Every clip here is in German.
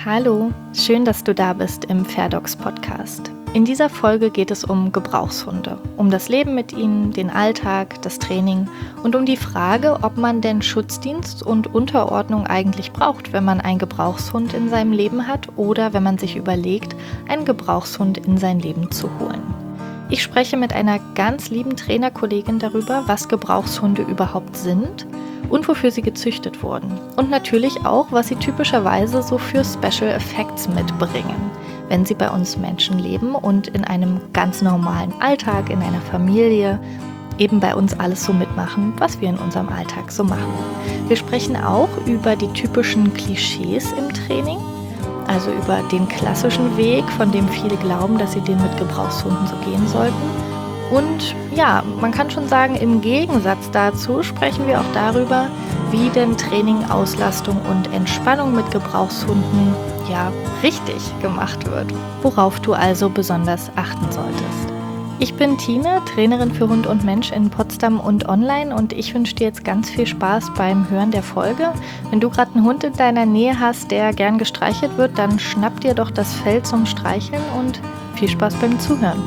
Hallo, schön, dass du da bist im Fairdogs Podcast. In dieser Folge geht es um Gebrauchshunde, um das Leben mit ihnen, den Alltag, das Training und um die Frage, ob man denn Schutzdienst und Unterordnung eigentlich braucht, wenn man einen Gebrauchshund in seinem Leben hat oder wenn man sich überlegt, einen Gebrauchshund in sein Leben zu holen. Ich spreche mit einer ganz lieben Trainerkollegin darüber, was Gebrauchshunde überhaupt sind und wofür sie gezüchtet wurden. Und natürlich auch, was sie typischerweise so für Special Effects mitbringen, wenn sie bei uns Menschen leben und in einem ganz normalen Alltag, in einer Familie, eben bei uns alles so mitmachen, was wir in unserem Alltag so machen. Wir sprechen auch über die typischen Klischees im Training, also über den klassischen Weg, von dem viele glauben, dass sie den mit Gebrauchshunden so gehen sollten. Und ja, man kann schon sagen, im Gegensatz dazu sprechen wir auch darüber, wie denn Training, Auslastung und Entspannung mit Gebrauchshunden richtig gemacht wird, worauf du also besonders achten solltest. Ich bin Tine, Trainerin für Hund und Mensch in Potsdam und online und ich wünsche dir jetzt ganz viel Spaß beim Hören der Folge. Wenn du gerade einen Hund in deiner Nähe hast, der gern gestreichelt wird, dann schnapp dir doch das Fell zum Streicheln und viel Spaß beim Zuhören.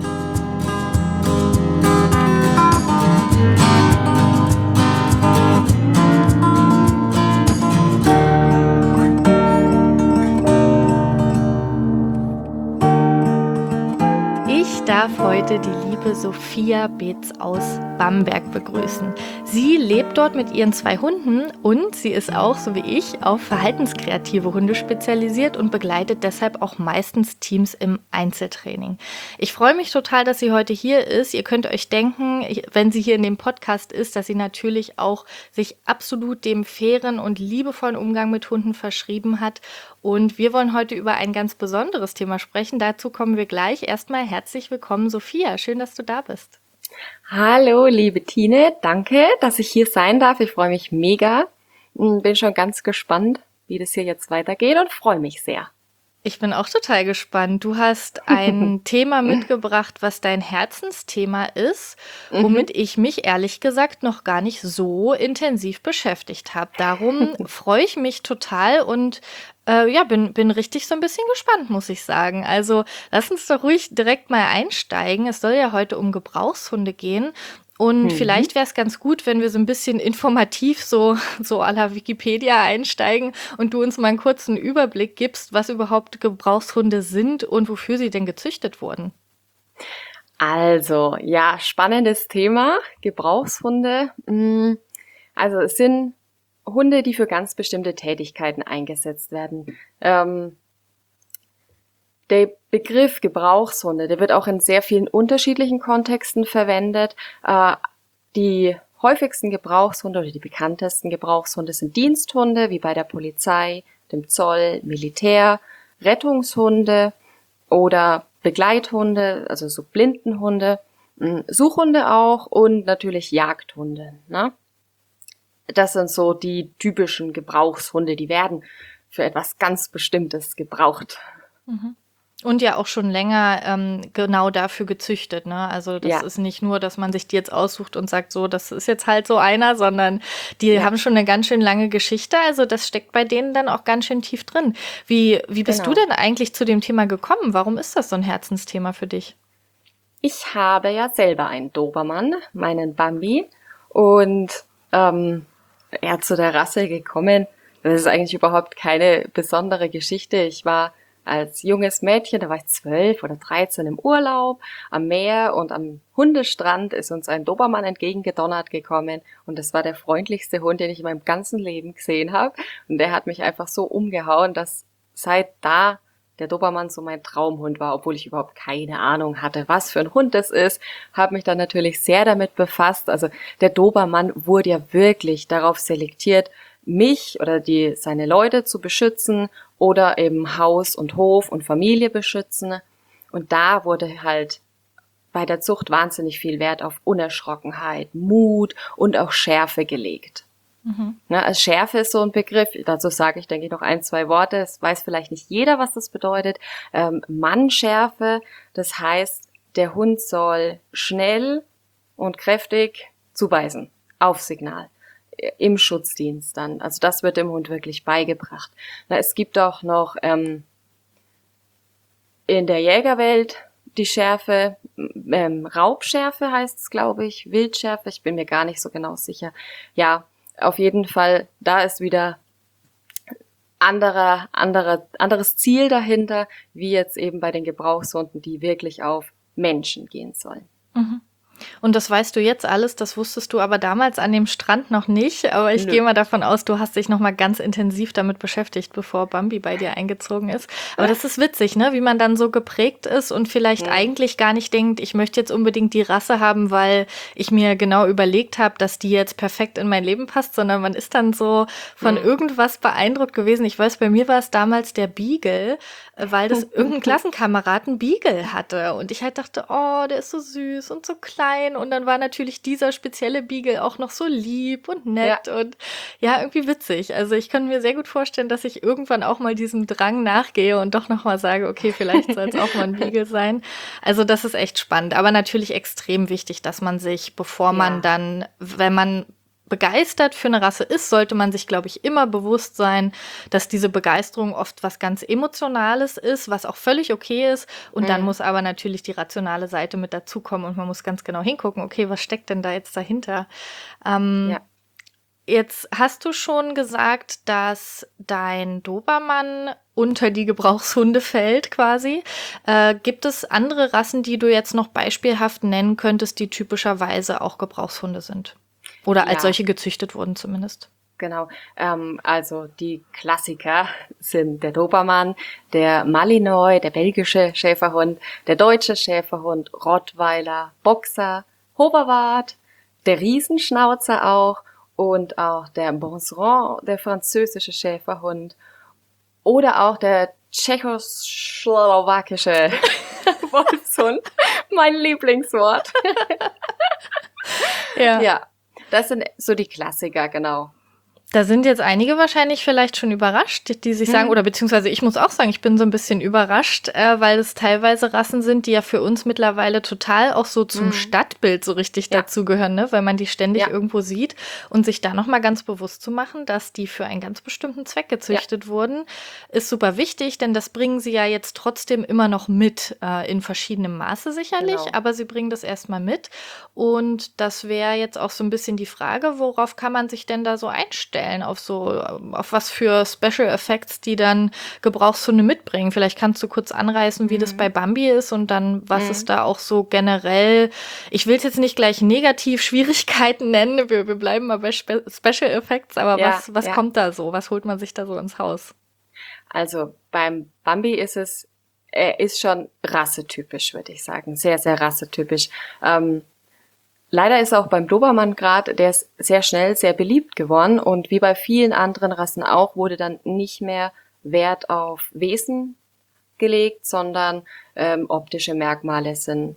Ich darf heute die liebe Sophia Beetz aus Bamberg begrüßen. Sie lebt dort mit ihren 2 Hunden und sie ist auch, so wie ich, auf verhaltenskreative Hunde spezialisiert und begleitet deshalb auch meistens Teams im Einzeltraining. Ich freue mich total, dass sie heute hier ist. Ihr könnt euch denken, wenn sie hier in dem Podcast ist, dass sie natürlich auch sich absolut dem fairen und liebevollen Umgang mit Hunden verschrieben hat. Und wir wollen heute über ein ganz besonderes Thema sprechen. Dazu kommen wir gleich. Erstmal herzlich willkommen, Sophia. Schön, dass du da bist. Hallo, liebe Tine. Danke, dass ich hier sein darf. Ich freue mich mega. Bin schon ganz gespannt, wie das hier jetzt weitergeht und freue mich sehr. Ich bin auch total gespannt. Du hast ein Thema mitgebracht, was dein Herzensthema ist, womit ich mich ehrlich gesagt noch gar nicht so intensiv beschäftigt habe. Darum freue ich mich total und bin richtig so ein bisschen gespannt, muss ich sagen. Also lass uns doch ruhig direkt mal einsteigen. Es soll ja heute um Gebrauchshunde gehen. Und vielleicht wäre es ganz gut, wenn wir so ein bisschen informativ so à la Wikipedia einsteigen und du uns mal einen kurzen Überblick gibst, was überhaupt Gebrauchshunde sind und wofür sie denn gezüchtet wurden. Also, ja, spannendes Thema, Gebrauchshunde. Also es sind Hunde, die für ganz bestimmte Tätigkeiten eingesetzt werden. Der Begriff Gebrauchshunde, der wird auch in sehr vielen unterschiedlichen Kontexten verwendet. Die häufigsten Gebrauchshunde oder die bekanntesten Gebrauchshunde sind Diensthunde, wie bei der Polizei, dem Zoll, Militär, Rettungshunde oder Begleithunde, also so Blindenhunde, Suchhunde auch und natürlich Jagdhunde, ne? Das sind so die typischen Gebrauchshunde, die werden für etwas ganz Bestimmtes gebraucht. Und ja auch schon länger genau dafür gezüchtet, ne? Also das ist nicht nur, dass man sich die jetzt aussucht und sagt, so, das ist jetzt halt so einer, sondern die haben schon eine ganz schön lange Geschichte. Also das steckt bei denen dann auch ganz schön tief drin. Wie bist du denn eigentlich zu dem Thema gekommen? Warum ist das so ein Herzensthema für dich? Ich habe ja selber einen Dobermann, meinen Bambi, und zu der Rasse gekommen. Das ist eigentlich überhaupt keine besondere Geschichte. Ich war als junges Mädchen, da war ich 12 oder 13 im Urlaub am Meer und am Hundestrand ist uns ein Dobermann entgegengedonnert gekommen und das war der freundlichste Hund, den ich in meinem ganzen Leben gesehen habe und der hat mich einfach so umgehauen, dass seit da der Dobermann so mein Traumhund war, obwohl ich überhaupt keine Ahnung hatte, was für ein Hund das ist, habe mich dann natürlich sehr damit befasst. Also der Dobermann wurde ja wirklich darauf selektiert, mich oder seine Leute zu beschützen oder eben Haus und Hof und Familie beschützen. Und da wurde halt bei der Zucht wahnsinnig viel Wert auf Unerschrockenheit, Mut und auch Schärfe gelegt. Also Schärfe ist so ein Begriff, dazu sage ich, denke ich, noch 1, 2 Worte. Es weiß vielleicht nicht jeder, was das bedeutet. Mannschärfe, das heißt, der Hund soll schnell und kräftig zubeißen, auf Signal. im Schutzdienst dann. Also das wird dem Hund wirklich beigebracht. Es gibt auch noch in der Jägerwelt die Schärfe, Raubschärfe heißt es, glaube ich, Wildschärfe, ich bin mir gar nicht so genau sicher. Ja, auf jeden Fall, da ist wieder anderes Ziel dahinter, wie jetzt eben bei den Gebrauchshunden, die wirklich auf Menschen gehen sollen. Mhm. Und das weißt du jetzt alles, das wusstest du aber damals an dem Strand noch nicht. Aber ich gehe mal davon aus, du hast dich noch mal ganz intensiv damit beschäftigt, bevor Bambi bei dir eingezogen ist. Aber das ist witzig, ne? Wie man dann so geprägt ist und vielleicht eigentlich gar nicht denkt, ich möchte jetzt unbedingt die Rasse haben, weil ich mir genau überlegt habe, dass die jetzt perfekt in mein Leben passt, sondern man ist dann so von irgendwas beeindruckt gewesen. Ich weiß, bei mir war es damals der Beagle, weil das irgendein Klassenkamerad einen Beagle hatte. Und ich halt dachte, oh, der ist so süß und so klein. Und dann war natürlich dieser spezielle Beagle auch noch so lieb und nett und ja, irgendwie witzig. Also ich kann mir sehr gut vorstellen, dass ich irgendwann auch mal diesem Drang nachgehe und doch noch mal sage, okay, vielleicht soll es auch mal ein Beagle sein. Also das ist echt spannend. Aber natürlich extrem wichtig, dass man sich, bevor man dann, wenn man begeistert für eine Rasse ist, sollte man sich, glaube ich, immer bewusst sein, dass diese Begeisterung oft was ganz Emotionales ist, was auch völlig okay ist. Und dann muss aber natürlich die rationale Seite mit dazukommen und man muss ganz genau hingucken, okay, was steckt denn da jetzt dahinter? Jetzt hast du schon gesagt, dass dein Dobermann unter die Gebrauchshunde fällt quasi. Gibt es andere Rassen, die du jetzt noch beispielhaft nennen könntest, die typischerweise auch Gebrauchshunde sind? Oder als solche gezüchtet wurden zumindest. Genau, also die Klassiker sind der Dobermann, der Malinois, der belgische Schäferhund, der deutsche Schäferhund, Rottweiler, Boxer, Hoverwart, der Riesenschnauzer auch und auch der Bonseron, der französische Schäferhund oder auch der tschechoslowakische Wolfshund, mein Lieblingswort. Ja. Das sind so die Klassiker, genau. Da sind jetzt einige wahrscheinlich vielleicht schon überrascht, die sich sagen, oder beziehungsweise ich muss auch sagen, ich bin so ein bisschen überrascht, weil es teilweise Rassen sind, die ja für uns mittlerweile total auch so zum Stadtbild so richtig dazugehören, ne? Weil man die ständig irgendwo sieht und sich da nochmal ganz bewusst zu machen, dass die für einen ganz bestimmten Zweck gezüchtet wurden, ist super wichtig, denn das bringen sie ja jetzt trotzdem immer noch mit, in verschiedenem Maße sicherlich, aber sie bringen das erstmal mit und das wäre jetzt auch so ein bisschen die Frage, worauf kann man sich denn da so einstellen? Auf was für Special Effects, die dann Gebrauchshunde mitbringen. Vielleicht kannst du kurz anreißen, wie das bei Bambi ist und dann, was es da auch so generell, ich will es jetzt nicht gleich negativ Schwierigkeiten nennen, wir bleiben mal bei Special Effects, aber was kommt da so? Was holt man sich da so ins Haus? Also beim Bambi ist schon rassetypisch, würde ich sagen. Sehr, sehr rassetypisch. Leider ist auch beim Dobermann gerade, der ist sehr schnell sehr beliebt geworden und wie bei vielen anderen Rassen auch, wurde dann nicht mehr Wert auf Wesen gelegt, sondern optische Merkmale sind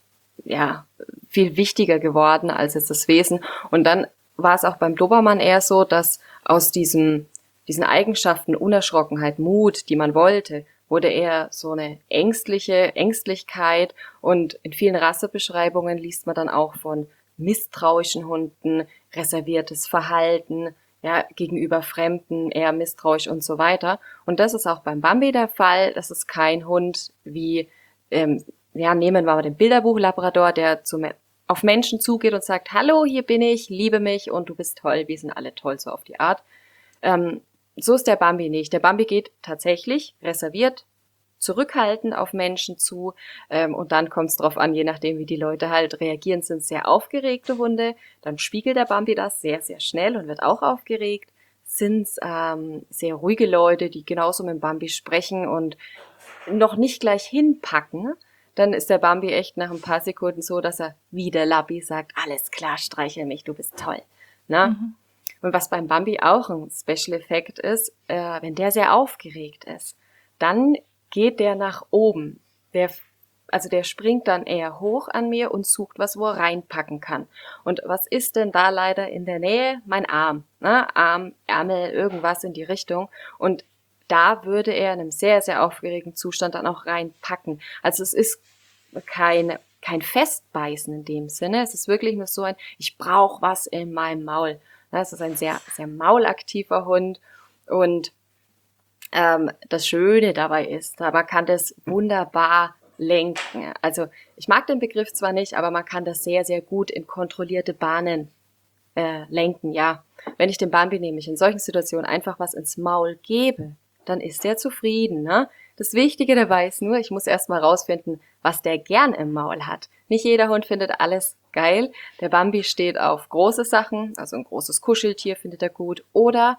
viel wichtiger geworden als jetzt das Wesen. Und dann war es auch beim Dobermann eher so, dass aus diesen Eigenschaften, Unerschrockenheit, Mut, die man wollte, wurde eher so eine Ängstlichkeit und in vielen Rassebeschreibungen liest man dann auch von misstrauischen Hunden, reserviertes Verhalten, gegenüber Fremden, eher misstrauisch und so weiter. Und das ist auch beim Bambi der Fall. Das ist kein Hund wie, nehmen wir mal den Bilderbuch-Labrador, der auf Menschen zugeht und sagt, hallo, hier bin ich, liebe mich und du bist toll, wir sind alle toll, so auf die Art. So ist der Bambi nicht. Der Bambi geht tatsächlich reserviert, zurückhaltend auf Menschen zu und dann kommt es drauf an, je nachdem wie die Leute halt reagieren, sind sehr aufgeregte Hunde, dann spiegelt der Bambi das sehr, sehr schnell und wird auch aufgeregt. Sind sehr ruhige Leute, die genauso mit dem Bambi sprechen und noch nicht gleich hinpacken, dann ist der Bambi echt nach ein paar Sekunden so, dass er wie der Lappi sagt, alles klar, streichel mich, du bist toll. Na? Und was beim Bambi auch ein Special Effekt ist, wenn der sehr aufgeregt ist, dann geht der nach oben. Der springt dann eher hoch an mir und sucht was, wo er reinpacken kann. Und was ist denn da leider in der Nähe? Mein Arm. Ne? Arm, Ärmel, irgendwas in die Richtung. Und da würde er in einem sehr, sehr aufgeregten Zustand dann auch reinpacken. Also es ist kein Festbeißen in dem Sinne. Es ist wirklich nur so ich brauche was in meinem Maul. Es ist ein sehr, sehr maulaktiver Hund und das Schöne dabei ist, man kann das wunderbar lenken. Also ich mag den Begriff zwar nicht, aber man kann das sehr, sehr gut in kontrollierte Bahnen lenken. Ja, wenn ich dem Bambi nämlich in solchen Situationen einfach was ins Maul gebe, dann ist der zufrieden. Ne? Das Wichtige dabei ist nur, ich muss erst mal rausfinden, was der gern im Maul hat. Nicht jeder Hund findet alles geil. Der Bambi steht auf große Sachen, also ein großes Kuscheltier findet er gut oder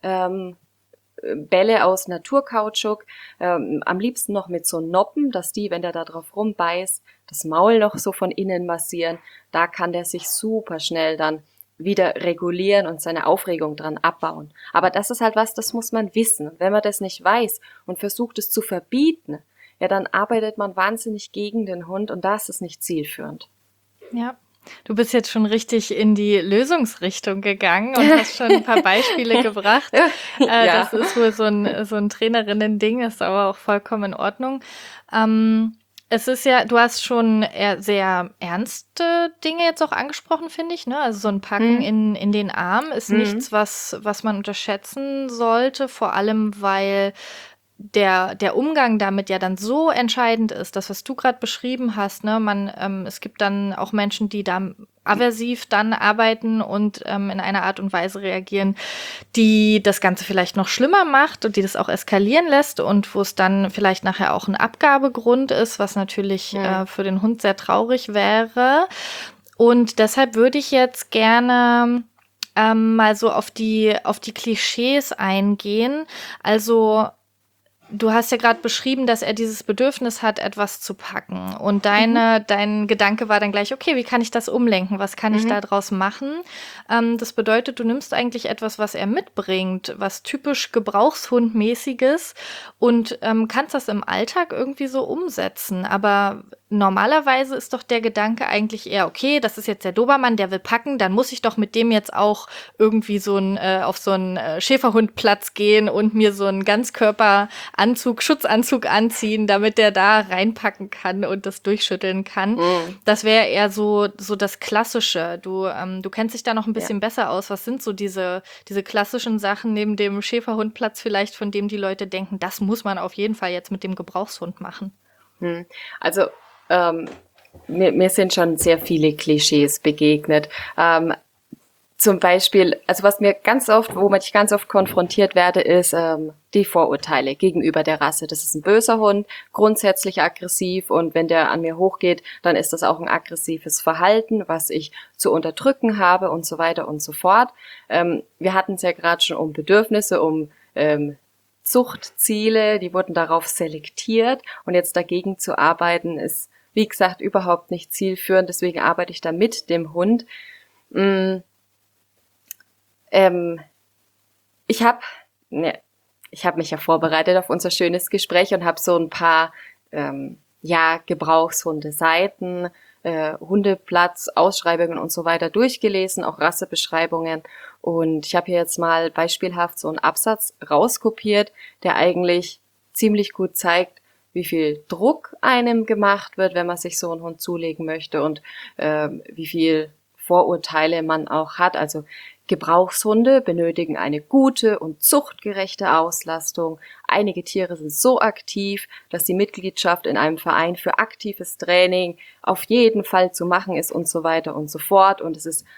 Bälle aus Naturkautschuk, am liebsten noch mit so Noppen, dass die, wenn der da drauf rumbeißt, das Maul noch so von innen massieren. Da kann der sich super schnell dann wieder regulieren und seine Aufregung dran abbauen. Aber das ist halt was, das muss man wissen. Und wenn man das nicht weiß und versucht es zu verbieten, ja, dann arbeitet man wahnsinnig gegen den Hund und da ist es nicht zielführend. Ja. Du bist jetzt schon richtig in die Lösungsrichtung gegangen und hast schon ein paar Beispiele gebracht. Ja. Das ist wohl so ein Trainerinnen-Ding, ist aber auch vollkommen in Ordnung. Es ist ja, du hast schon eher sehr ernste Dinge jetzt auch angesprochen, finde ich, ne? Also so ein Packen in den Arm ist nichts, was man unterschätzen sollte, vor allem weil der Umgang damit ja dann so entscheidend ist, das, was du gerade beschrieben hast, ne, es gibt dann auch Menschen, die da aversiv dann arbeiten und in einer Art und Weise reagieren, die das Ganze vielleicht noch schlimmer macht und die das auch eskalieren lässt und wo es dann vielleicht nachher auch ein Abgabegrund ist, was natürlich für den Hund sehr traurig wäre. Und deshalb würde ich jetzt gerne mal so auf die Klischees eingehen. Also du hast ja gerade beschrieben, dass er dieses Bedürfnis hat, etwas zu packen. Und dein Gedanke war dann gleich, okay, wie kann ich das umlenken? Was kann ich da draus machen? Das bedeutet, du nimmst eigentlich etwas, was er mitbringt, was typisch Gebrauchshundmäßiges und kannst das im Alltag irgendwie so umsetzen. Aber normalerweise ist doch der Gedanke eigentlich eher, okay, das ist jetzt der Dobermann, der will packen, dann muss ich doch mit dem jetzt auch irgendwie auf so einen Schäferhundplatz gehen und mir so einen Schutzanzug anziehen, damit der da reinpacken kann und das durchschütteln kann. Das wäre eher so das Klassische. Du kennst dich da noch ein bisschen besser aus. Was sind so diese klassischen Sachen neben dem Schäferhundplatz vielleicht, von dem die Leute denken, das muss man auf jeden Fall jetzt mit dem Gebrauchshund machen? Also mir sind schon sehr viele Klischees begegnet. Zum Beispiel, also womit ich ganz oft konfrontiert werde, ist die Vorurteile gegenüber der Rasse. Das ist ein böser Hund, grundsätzlich aggressiv und wenn der an mir hochgeht, dann ist das auch ein aggressives Verhalten, was ich zu unterdrücken habe und so weiter und so fort. Wir hatten es ja gerade schon um Bedürfnisse, um Zuchtziele, die wurden darauf selektiert und jetzt dagegen zu arbeiten ist, wie gesagt, überhaupt nicht zielführend. Deswegen arbeite ich da mit dem Hund. Ich habe mich ja vorbereitet auf unser schönes Gespräch und habe so ein paar Gebrauchshunde-Seiten, Hundeplatz, Ausschreibungen und so weiter durchgelesen, auch Rassebeschreibungen. Und ich habe hier jetzt mal beispielhaft so einen Absatz rauskopiert, der eigentlich ziemlich gut zeigt, wie viel Druck einem gemacht wird, wenn man sich so einen Hund zulegen möchte und wie viel Vorurteile man auch hat. Also Gebrauchshunde benötigen eine gute und zuchtgerechte Auslastung. Einige Tiere sind so aktiv, dass die Mitgliedschaft in einem Verein für aktives Training auf jeden Fall zu machen ist und so weiter und so fort. Und es ist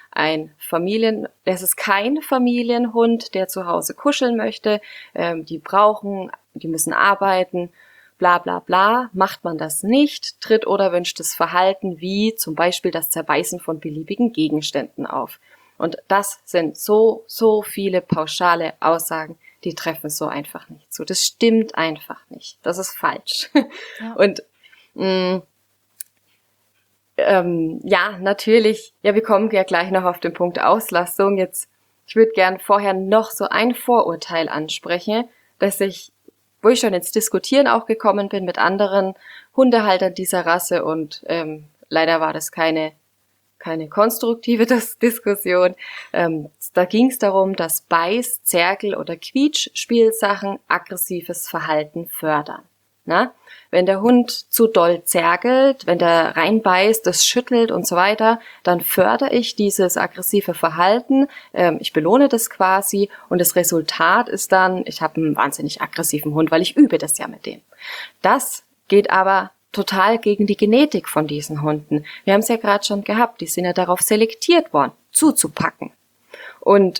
kein Familienhund, der zu Hause kuscheln möchte. Die müssen arbeiten. Bla bla bla, macht man das nicht, tritt oder wünschtes Verhalten wie zum Beispiel das Zerbeißen von beliebigen Gegenständen auf. Und das sind so viele pauschale Aussagen, die treffen so einfach nicht zu. Das stimmt einfach nicht. Das ist falsch. Ja. Und natürlich, wir kommen ja gleich noch auf den Punkt Auslastung. Ich würde gern vorher noch so ein Vorurteil ansprechen, wo ich schon ins Diskutieren auch gekommen bin mit anderen Hundehaltern dieser Rasse und leider war das keine konstruktive Diskussion. Da ging es darum, dass Beiß-, Zerkel- oder Quietschspielsachen aggressives Verhalten fördern. Na? Wenn der Hund zu doll zergelt, wenn der reinbeißt, das schüttelt und so weiter, dann fördere ich dieses aggressive Verhalten, ich belohne das quasi und das Resultat ist dann, ich habe einen wahnsinnig aggressiven Hund, weil ich übe das ja mit dem. Das geht aber total gegen die Genetik von diesen Hunden. Wir haben es ja gerade schon gehabt, die sind ja darauf selektiert worden, zuzupacken. Und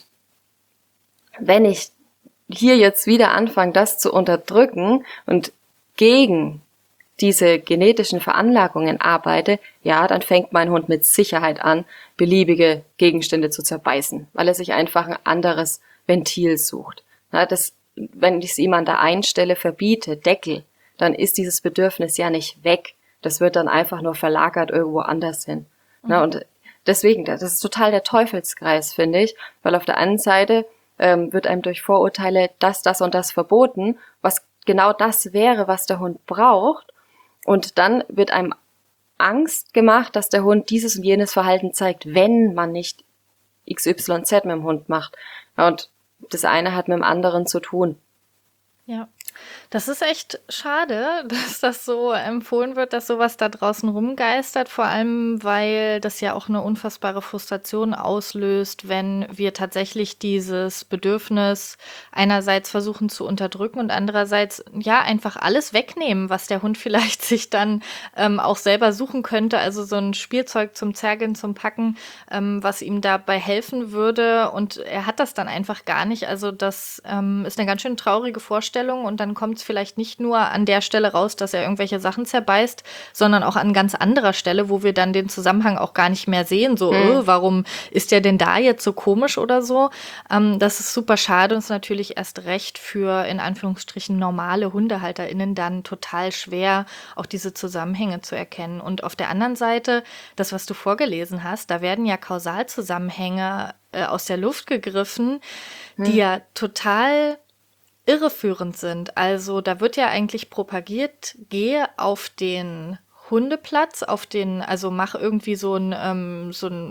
wenn ich hier jetzt wieder anfange, das zu unterdrücken und gegen diese genetischen Veranlagungen arbeite, ja, dann fängt mein Hund mit Sicherheit an, beliebige Gegenstände zu zerbeißen, weil er sich einfach ein anderes Ventil sucht. Na, wenn ich es ihm an der einen Stelle verbiete, Deckel, dann ist dieses Bedürfnis ja nicht weg. Das wird dann einfach nur verlagert irgendwo anders hin. Na, und deswegen, das ist total der Teufelskreis, finde ich, weil auf der einen Seite wird einem durch Vorurteile das und das verboten, was genau das wäre, was der Hund braucht. Und dann wird einem Angst gemacht, dass der Hund dieses und jenes Verhalten zeigt, wenn man nicht XYZ mit dem Hund macht. Und das eine hat mit dem anderen zu tun. Ja, das ist echt schade, dass das so empfohlen wird, dass sowas da draußen rumgeistert, vor allem weil das ja auch eine unfassbare Frustration auslöst, wenn wir tatsächlich dieses Bedürfnis einerseits versuchen zu unterdrücken und andererseits ja einfach alles wegnehmen, was der Hund vielleicht sich dann auch selber suchen könnte, also so ein Spielzeug zum Zergeln, zum Packen, was ihm dabei helfen würde und er hat das dann einfach gar nicht, also das ist eine ganz schön traurige Vorstellung und dann kommt es vielleicht nicht nur an der Stelle raus, dass er irgendwelche Sachen zerbeißt, sondern auch an ganz anderer Stelle, wo wir dann den Zusammenhang auch gar nicht mehr sehen. So, warum ist der denn da jetzt so komisch oder so? Das ist super schade und ist natürlich erst recht für in Anführungsstrichen normale HundehalterInnen dann total schwer, auch diese Zusammenhänge zu erkennen. Und auf der anderen Seite, das, was du vorgelesen hast, da werden ja Kausalzusammenhänge aus der Luft gegriffen, die ja total irreführend sind. Also da wird ja eigentlich propagiert, gehe auf den Hundeplatz, also mach irgendwie so ein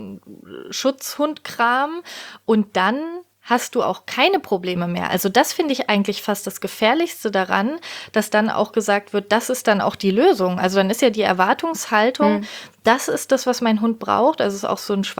Schutzhundkram und dann hast du auch keine Probleme mehr. Also das finde ich eigentlich fast das Gefährlichste daran, dass dann auch gesagt wird, das ist dann auch die Lösung. Also dann ist ja die Erwartungshaltung, das ist das, was mein Hund braucht. Also es ist auch so ein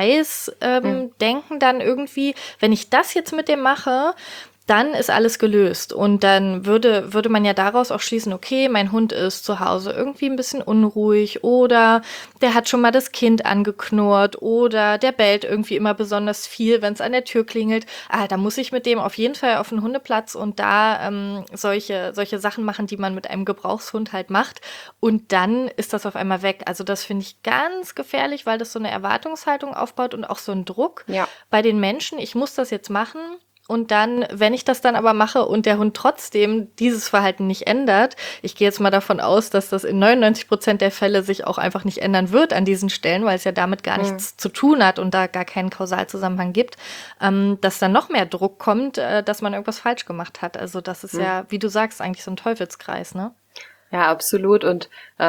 Schwarz-Weiß-Denken dann irgendwie, wenn ich das jetzt mit dem mache, dann ist alles gelöst. Und dann würde man ja daraus auch schließen, okay, mein Hund ist zu Hause irgendwie ein bisschen unruhig oder der hat schon mal das Kind angeknurrt oder der bellt irgendwie immer besonders viel, wenn es an der Tür klingelt. Da muss ich mit dem auf jeden Fall auf den Hundeplatz und da solche Sachen machen, die man mit einem Gebrauchshund halt macht. Und dann ist das auf einmal weg. Also das finde ich ganz gefährlich, weil das so eine Erwartungshaltung aufbaut und auch so einen Druck bei den Menschen. Ich muss das jetzt machen. Und dann, wenn ich das dann aber mache und der Hund trotzdem dieses Verhalten nicht ändert, ich gehe jetzt mal davon aus, dass das in 99% der Fälle sich auch einfach nicht ändern wird an diesen Stellen, weil es ja damit gar nichts zu tun hat und da gar keinen Kausalzusammenhang gibt, dass dann noch mehr Druck kommt, dass man irgendwas falsch gemacht hat. Also das ist ja, wie du sagst, eigentlich so ein Teufelskreis, ne? Ja, absolut. Und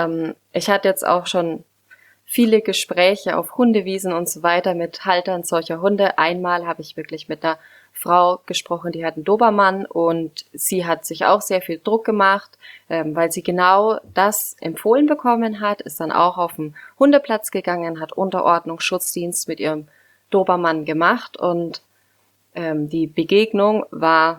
ich hatte jetzt auch schon viele Gespräche auf Hundewiesen und so weiter mit Haltern solcher Hunde. Einmal habe ich wirklich mit einer Frau gesprochen, die hat einen Dobermann und sie hat sich auch sehr viel Druck gemacht, weil sie genau das empfohlen bekommen hat, ist dann auch auf den Hundeplatz gegangen, hat Unterordnung, Schutzdienst mit ihrem Dobermann gemacht und die Begegnung war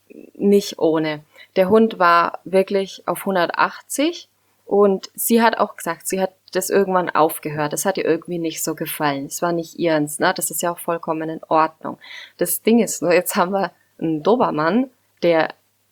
nicht ohne. Der Hund war wirklich auf 180 und sie hat auch gesagt, sie hat das irgendwann aufgehört. Das hat ihr irgendwie nicht so gefallen. Es war nicht ihrens, ne? Das ist ja auch vollkommen in Ordnung. Das Ding ist nur, jetzt haben wir einen Dobermann, der,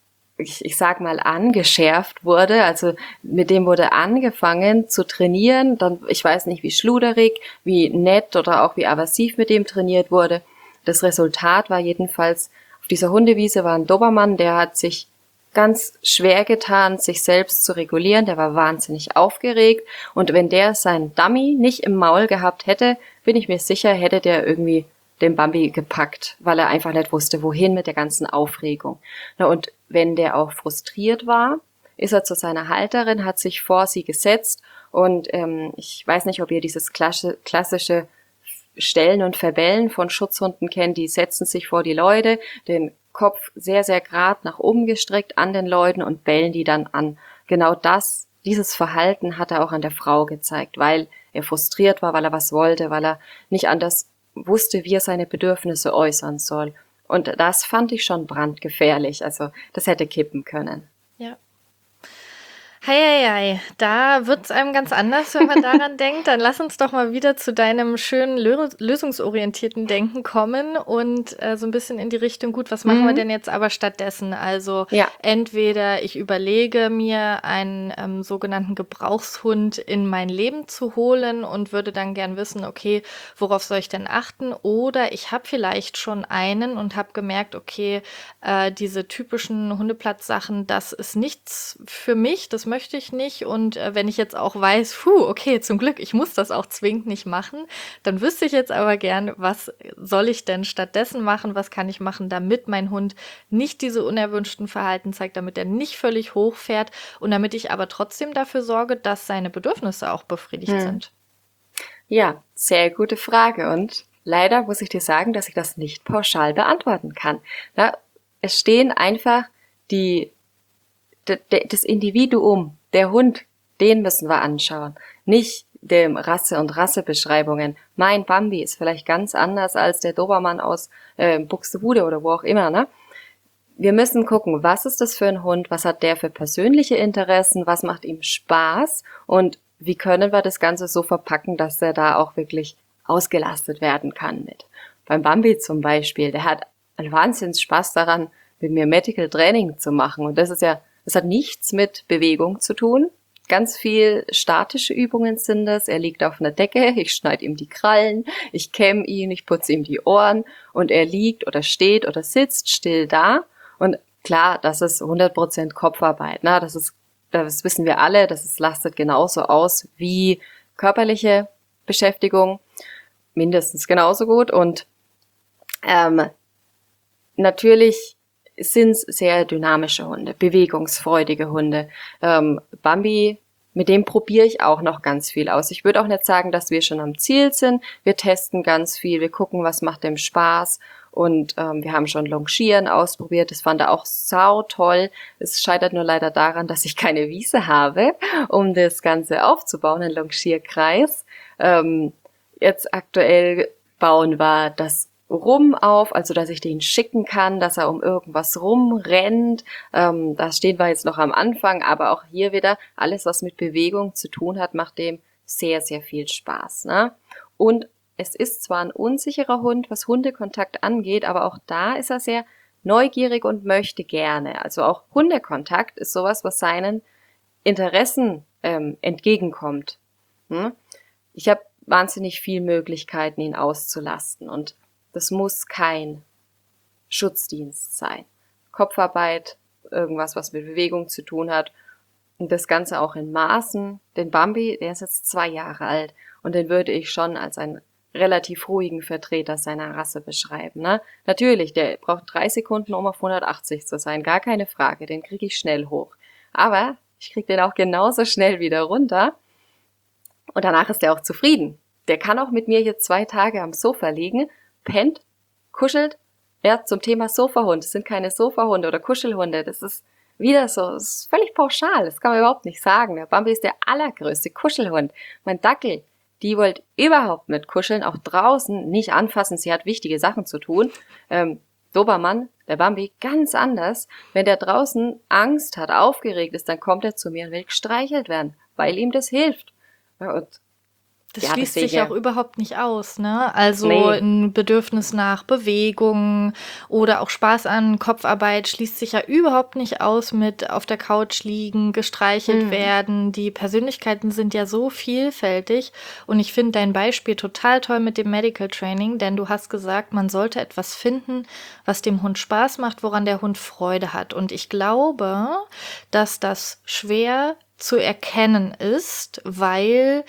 ich sag mal, angeschärft wurde. Also mit dem wurde angefangen zu trainieren. Dann, ich weiß nicht, wie schluderig, wie nett oder auch wie aversiv mit dem trainiert wurde. Das Resultat war jedenfalls, auf dieser Hundewiese war ein Dobermann, der hat sich ganz schwer getan, sich selbst zu regulieren. Der war wahnsinnig aufgeregt. Und wenn der seinen Dummy nicht im Maul gehabt hätte, bin ich mir sicher, hätte der irgendwie den Bambi gepackt, weil er einfach nicht wusste, wohin mit der ganzen Aufregung. Na, und wenn der auch frustriert war, ist er zu seiner Halterin, hat sich vor sie gesetzt und ich weiß nicht, ob ihr dieses klassische Stellen und Verbellen von Schutzhunden kennt, die setzen sich vor die Leute, den Kopf sehr, sehr gerad nach oben gestreckt an den Leuten und bellen die dann an. Genau dieses Verhalten hat er auch an der Frau gezeigt, weil er frustriert war, weil er was wollte, weil er nicht anders wusste, wie er seine Bedürfnisse äußern soll. Und das fand ich schon brandgefährlich. Also das hätte kippen können. Ja. Hei, da wird's einem ganz anders, wenn man daran denkt. Dann lass uns doch mal wieder zu deinem schönen lösungsorientierten Denken kommen und so ein bisschen in die Richtung, gut, was machen wir denn jetzt aber stattdessen? Also entweder ich überlege mir einen sogenannten Gebrauchshund in mein Leben zu holen und würde dann gern wissen, okay, worauf soll ich denn achten? Oder ich habe vielleicht schon einen und habe gemerkt, okay, diese typischen Hundeplatzsachen, das ist nichts für mich, das möchte ich nicht. Und wenn ich jetzt auch weiß, okay, zum Glück, ich muss das auch zwingend nicht machen, dann wüsste ich jetzt aber gern, was soll ich denn stattdessen machen? Was kann ich machen, damit mein Hund nicht diese unerwünschten Verhalten zeigt, damit er nicht völlig hochfährt und damit ich aber trotzdem dafür sorge, dass seine Bedürfnisse auch befriedigt sind? Ja, sehr gute Frage. Und leider muss ich dir sagen, dass ich das nicht pauschal beantworten kann. Es stehen einfach das Individuum, der Hund, den müssen wir anschauen. Nicht dem Rasse und Rassebeschreibungen. Mein Bambi ist vielleicht ganz anders als der Dobermann aus Buxtehude oder wo auch immer, ne? Wir müssen gucken, was ist das für ein Hund, was hat der für persönliche Interessen, was macht ihm Spaß und wie können wir das Ganze so verpacken, dass er da auch wirklich ausgelastet werden kann mit. Beim Bambi zum Beispiel, der hat einen Wahnsinns Spaß daran, mit mir Medical Training zu machen. Und das hat nichts mit Bewegung zu tun. Ganz viel statische Übungen sind das. Er liegt auf einer Decke, ich schneide ihm die Krallen, ich kämme ihn, ich putze ihm die Ohren und er liegt oder steht oder sitzt still da. Und klar, das ist 100% Kopfarbeit. Ne? Das wissen wir alle, das lastet genauso aus wie körperliche Beschäftigung. Mindestens genauso gut. Und natürlich sind es sehr dynamische Hunde, bewegungsfreudige Hunde. Bambi, mit dem probiere ich auch noch ganz viel aus. Ich würde auch nicht sagen, dass wir schon am Ziel sind. Wir testen ganz viel, wir gucken, was macht dem Spaß. Und wir haben schon Longieren ausprobiert. Das fand er auch sau toll. Es scheitert nur leider daran, dass ich keine Wiese habe, um das Ganze aufzubauen, einen Longierkreis. Jetzt aktuell bauen wir das Rum auf, also dass ich den schicken kann, dass er um irgendwas rumrennt. Da stehen wir jetzt noch am Anfang, aber auch hier wieder, alles was mit Bewegung zu tun hat, macht dem sehr, sehr viel Spaß. Ne? Und es ist zwar ein unsicherer Hund, was Hundekontakt angeht, aber auch da ist er sehr neugierig und möchte gerne. Also auch Hundekontakt ist sowas, was seinen Interessen entgegenkommt. Ich habe wahnsinnig viele Möglichkeiten, ihn auszulasten und das muss kein Schutzdienst sein. Kopfarbeit, irgendwas, was mit Bewegung zu tun hat. Und das Ganze auch in Maßen. Den Bambi, der ist jetzt 2 Jahre alt. Und den würde ich schon als einen relativ ruhigen Vertreter seiner Rasse beschreiben. Ne? Natürlich, der braucht 3 Sekunden, um auf 180 zu sein. Gar keine Frage, den kriege ich schnell hoch. Aber ich kriege den auch genauso schnell wieder runter. Und danach ist er auch zufrieden. Der kann auch mit mir hier 2 Tage am Sofa liegen, pennt, kuschelt. Ja, zum Thema Sofahund. Das sind keine Sofahunde oder Kuschelhunde. Das ist wieder so, das ist völlig pauschal. Das kann man überhaupt nicht sagen. Der Bambi ist der allergrößte Kuschelhund. Mein Dackel, die wollte überhaupt nicht kuscheln, auch draußen nicht anfassen. Sie hat wichtige Sachen zu tun. Dobermann, der Bambi, ganz anders. Wenn der draußen Angst hat, aufgeregt ist, dann kommt er zu mir und will gestreichelt werden, weil ihm das hilft. Und das schließt sich auch überhaupt nicht aus, ne? Also ein Bedürfnis nach Bewegung oder auch Spaß an Kopfarbeit schließt sich ja überhaupt nicht aus mit auf der Couch liegen, gestreichelt werden. Die Persönlichkeiten sind ja so vielfältig und ich finde dein Beispiel total toll mit dem Medical Training, denn du hast gesagt, man sollte etwas finden, was dem Hund Spaß macht, woran der Hund Freude hat. Und ich glaube, dass das schwer zu erkennen ist, weil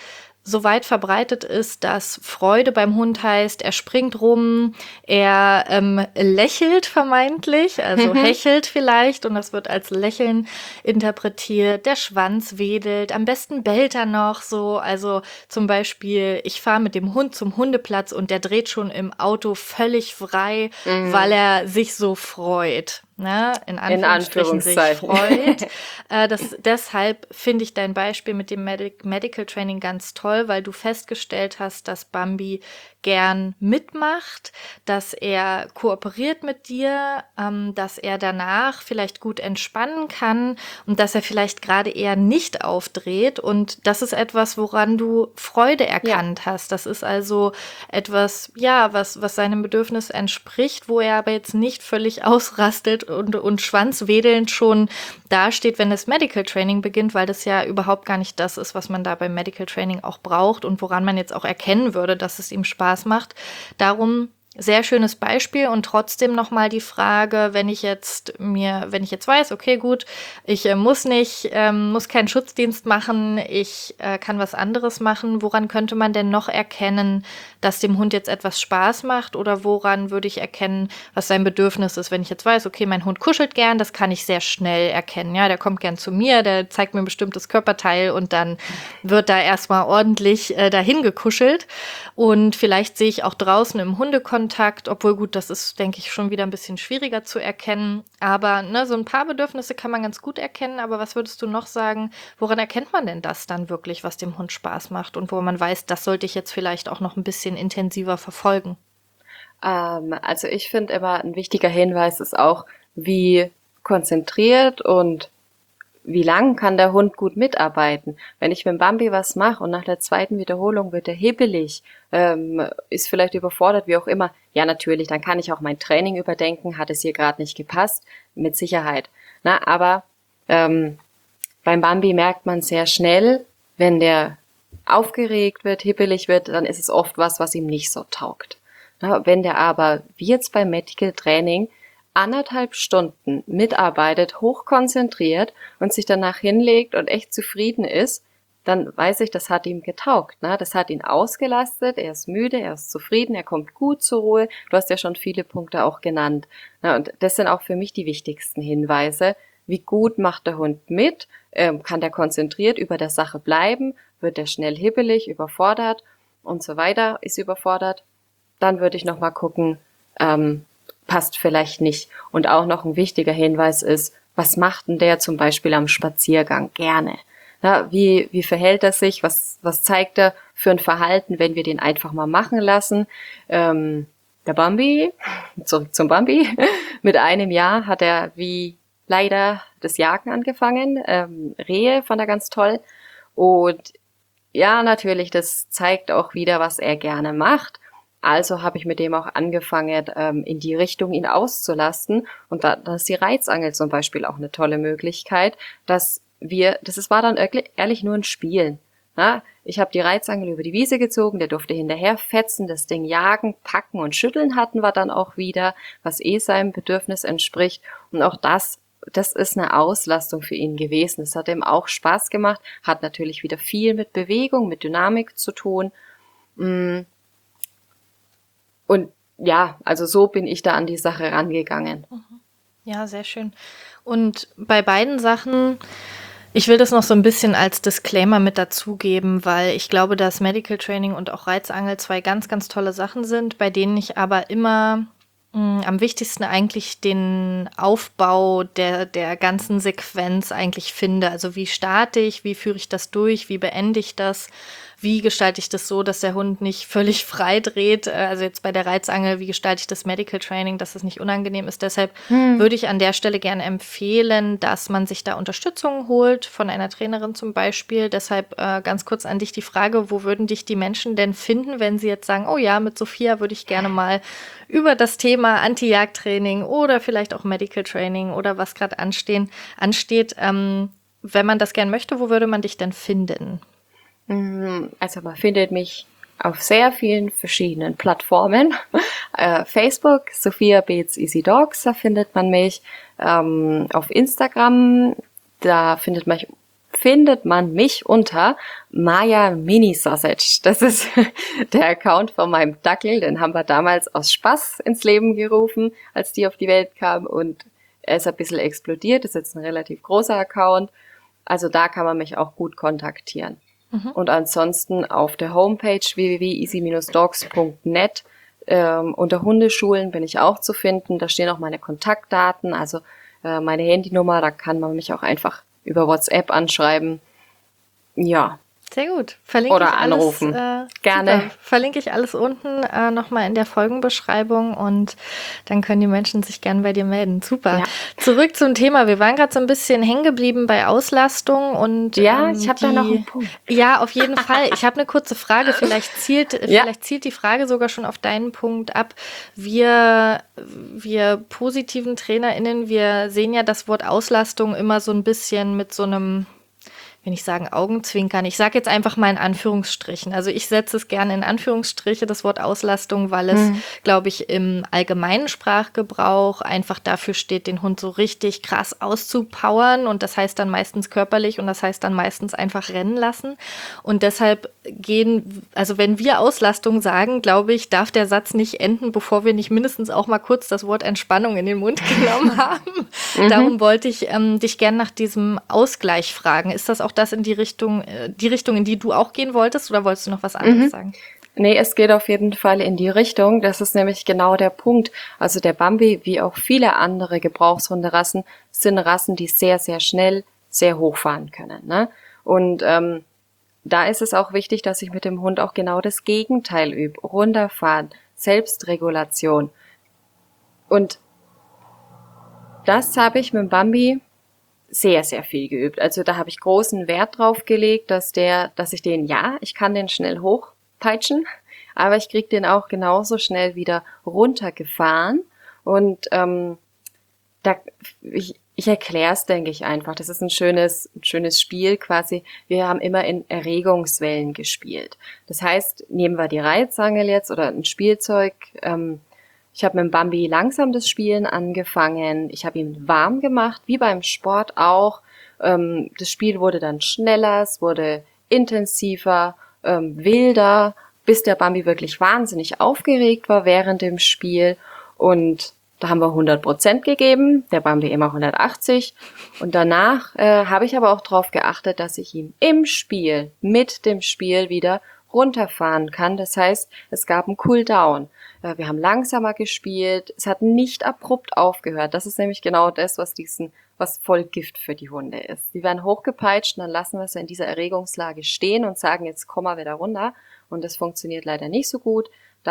so weit verbreitet ist, dass Freude beim Hund heißt, er springt rum, er lächelt vermeintlich, also hechelt vielleicht und das wird als Lächeln interpretiert, der Schwanz wedelt, am besten bellt er noch so, also zum Beispiel, ich fahre mit dem Hund zum Hundeplatz und der dreht schon im Auto völlig frei, weil er sich so freut. Ne, in Anführungsstrichen sich freut. Deshalb finde ich dein Beispiel mit dem Medical Training ganz toll, weil du festgestellt hast, dass Bambi gern mitmacht, dass er kooperiert mit dir, dass er danach vielleicht gut entspannen kann und dass er vielleicht gerade eher nicht aufdreht. Und das ist etwas, woran du Freude erkannt hast. Das ist also etwas, was seinem Bedürfnis entspricht, wo er aber jetzt nicht völlig ausrastet und schwanzwedelnd schon dasteht, wenn das Medical Training beginnt, weil das ja überhaupt gar nicht das ist, was man da beim Medical Training auch braucht und woran man jetzt auch erkennen würde, dass es ihm Spaß macht. Darum sehr schönes Beispiel und trotzdem nochmal die Frage, wenn ich jetzt weiß, okay, gut, ich muss keinen Schutzdienst machen, ich kann was anderes machen, woran könnte man denn noch erkennen, dass dem Hund jetzt etwas Spaß macht oder woran würde ich erkennen, was sein Bedürfnis ist, wenn ich jetzt weiß, okay, mein Hund kuschelt gern, das kann ich sehr schnell erkennen, ja, der kommt gern zu mir, der zeigt mir ein bestimmtes Körperteil und dann wird da erstmal ordentlich dahin gekuschelt und vielleicht sehe ich auch draußen im Hundekontakt, obwohl gut, das ist, denke ich, schon wieder ein bisschen schwieriger zu erkennen. Aber so ein paar Bedürfnisse kann man ganz gut erkennen. Aber was würdest du noch sagen, woran erkennt man denn das dann wirklich, was dem Hund Spaß macht und wo man weiß, das sollte ich jetzt vielleicht auch noch ein bisschen intensiver verfolgen? Also ich finde immer, ein wichtiger Hinweis ist auch, wie konzentriert und wie lang kann der Hund gut mitarbeiten? Wenn ich mit dem Bambi was mache und nach der zweiten Wiederholung wird er hibbelig, ist vielleicht überfordert, wie auch immer. Ja, natürlich, dann kann ich auch mein Training überdenken. Hat es hier gerade nicht gepasst? Mit Sicherheit. Aber beim Bambi merkt man sehr schnell, wenn der aufgeregt wird, hibbelig wird, dann ist es oft was ihm nicht so taugt. Wenn der aber, wie jetzt beim Medical Training, 1,5 Stunden mitarbeitet, hochkonzentriert und sich danach hinlegt und echt zufrieden ist, dann weiß ich, das hat ihm getaugt. Das hat ihn ausgelastet, er ist müde, er ist zufrieden, er kommt gut zur Ruhe. Du hast ja schon viele Punkte auch genannt. Und das sind auch für mich die wichtigsten Hinweise. Wie gut macht der Hund mit? Kann der konzentriert über der Sache bleiben? Wird er schnell hibbelig, überfordert und so weiter, ist überfordert? Dann würde ich nochmal gucken, passt vielleicht nicht. Und auch noch ein wichtiger Hinweis ist, was macht denn der zum Beispiel am Spaziergang gerne? Wie verhält er sich? Was zeigt er für ein Verhalten, wenn wir den einfach mal machen lassen? Der Bambi, zurück zum Bambi, mit 1 Jahr hat er wie leider das Jagen angefangen. Rehe fand er ganz toll. Und ja, natürlich, das zeigt auch wieder, was er gerne macht. Also habe ich mit dem auch angefangen, in die Richtung ihn auszulasten. Und da ist die Reizangel zum Beispiel auch eine tolle Möglichkeit, das war dann ehrlich nur ein Spiel. Ich habe die Reizangel über die Wiese gezogen, der durfte hinterher fetzen, das Ding jagen, packen und schütteln hatten wir dann auch wieder, was seinem Bedürfnis entspricht. Und auch das ist eine Auslastung für ihn gewesen. Es hat ihm auch Spaß gemacht, hat natürlich wieder viel mit Bewegung, mit Dynamik zu tun. Und ja, also so bin ich da an die Sache rangegangen. Ja, sehr schön. Und bei beiden Sachen, ich will das noch so ein bisschen als Disclaimer mit dazugeben, weil ich glaube, dass Medical Training und auch Reizangel 2 ganz, ganz tolle Sachen sind, bei denen ich aber immer am wichtigsten eigentlich den Aufbau der ganzen Sequenz eigentlich finde. Also wie starte ich, wie führe ich das durch, wie beende ich das, wie gestalte ich das so, dass der Hund nicht völlig frei dreht. Also jetzt bei der Reizangel, wie gestalte ich das Medical Training, dass es nicht unangenehm ist. Deshalb würde ich an der Stelle gerne empfehlen, dass man sich da Unterstützung holt, von einer Trainerin zum Beispiel. Deshalb ganz kurz an dich die Frage, wo würden dich die Menschen denn finden, wenn sie jetzt sagen, oh ja, mit Sophia würde ich gerne mal über das Thema Anti-Jagd-Training oder vielleicht auch Medical Training oder was gerade ansteht. Wenn man das gern möchte, wo würde man dich denn finden? Also man findet mich auf sehr vielen verschiedenen Plattformen. Facebook, Sophia Beetz Easy Dogs, da findet man mich. Auf Instagram, da findet findet man mich unter Maya Mini Sausage. Das ist der Account von meinem Dackel, den haben wir damals aus Spaß ins Leben gerufen, als die auf die Welt kam, und er ist ein bisschen explodiert, ist jetzt ein relativ großer Account. Also da kann man mich auch gut kontaktieren. Und ansonsten auf der Homepage www.easy-dogs.net unter Hundeschulen bin ich auch zu finden. Da stehen auch meine Kontaktdaten, also meine Handynummer. Da kann man mich auch einfach über WhatsApp anschreiben. Ja. Sehr gut. Verlinke oder ich anrufen. Alles, Gerne. Super. Verlinke ich alles unten nochmal in der Folgenbeschreibung und dann können die Menschen sich gern bei dir melden. Super. Ja. Zurück zum Thema. Wir waren gerade so ein bisschen hängen geblieben bei Auslastung und Ja, ich habe da noch einen Punkt. Ja, auf jeden Fall. Ich habe eine kurze Frage. Vielleicht zielt die Frage sogar schon auf deinen Punkt ab. Wir positiven TrainerInnen, wir sehen ja das Wort Auslastung immer so ein bisschen mit so einem, will ich sagen, Augenzwinkern. Ich sage jetzt einfach mal in Anführungsstrichen. Also ich setze es gerne in Anführungsstriche, das Wort Auslastung, weil es, glaube ich, im allgemeinen Sprachgebrauch einfach dafür steht, den Hund so richtig krass auszupowern. Und das heißt dann meistens körperlich und das heißt dann meistens einfach rennen lassen. Und deshalb also wenn wir Auslastung sagen, glaube ich, darf der Satz nicht enden, bevor wir nicht mindestens auch mal kurz das Wort Entspannung in den Mund genommen haben. Darum wollte ich dich gerne nach diesem Ausgleich fragen. Ist das auch das in die Richtung, in die du auch gehen wolltest, oder wolltest du noch was anderes sagen? Nee, es geht auf jeden Fall in die Richtung. Das ist nämlich genau der Punkt. Also der Bambi, wie auch viele andere Gebrauchshunderassen, sind Rassen, die sehr, sehr schnell, sehr hoch fahren können, ne? Und da ist es auch wichtig, dass ich mit dem Hund auch genau das Gegenteil übe. Runterfahren, Selbstregulation. Und das habe ich mit dem Bambi sehr, sehr viel geübt. Also da habe ich großen Wert drauf gelegt, ich kann den schnell hochpeitschen, aber ich kriege den auch genauso schnell wieder runtergefahren. Und ich erkläre es, denke ich, einfach. Das ist ein schönes Spiel quasi. Wir haben immer in Erregungswellen gespielt. Das heißt, nehmen wir die Reizangel jetzt oder ein Spielzeug. Ich habe mit dem Bambi langsam das Spielen angefangen. Ich habe ihn warm gemacht, wie beim Sport auch. Das Spiel wurde dann schneller, es wurde intensiver, wilder, bis der Bambi wirklich wahnsinnig aufgeregt war während dem Spiel. Und da haben wir 100% gegeben, der Bambi immer 180. Und danach habe ich aber auch darauf geachtet, dass ich ihn im Spiel, mit dem Spiel wieder runterfahren kann. Das heißt, es gab einen Cooldown. Wir haben langsamer gespielt. Es hat nicht abrupt aufgehört. Das ist nämlich genau das, was voll Gift für die Hunde ist. Die werden hochgepeitscht und dann lassen wir sie in dieser Erregungslage stehen und sagen, jetzt komm mal wieder runter. Und das funktioniert leider nicht so gut.